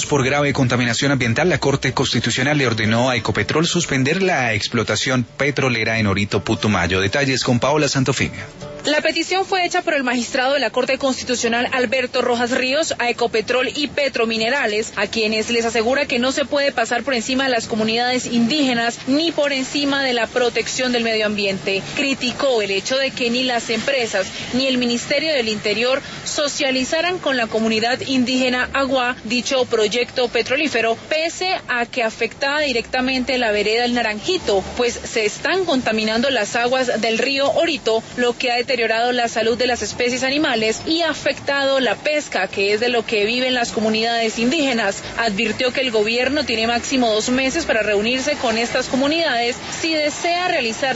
por grave contaminación ambiental, la Corte Constitucional le ordenó a Ecopetrol suspender la explotación petrolera en Orito, Putumayo. Detalles con Paola Santofimio. La petición fue hecha por el magistrado de la Corte Constitucional Alberto Rojas Ríos a Ecopetrol y Petrominerales, a quienes les asegura que no se puede pasar por encima de las comunidades indígenas ni por encima de la protección del medio ambiente. Criticó el hecho de que ni las empresas ni el Ministerio del Interior socializaran con la comunidad indígena Agua dicho proyecto petrolífero, pese a que afectaba directamente la vereda El Naranjito, pues se están contaminando las aguas del río Orito, lo que ha deteriorado la salud de las especies animales y ha afectado la pesca, que es de lo que viven las comunidades indígenas. Advirtió que el gobierno tiene máximo 2 meses para reunirse con estas comunidades si desea realizar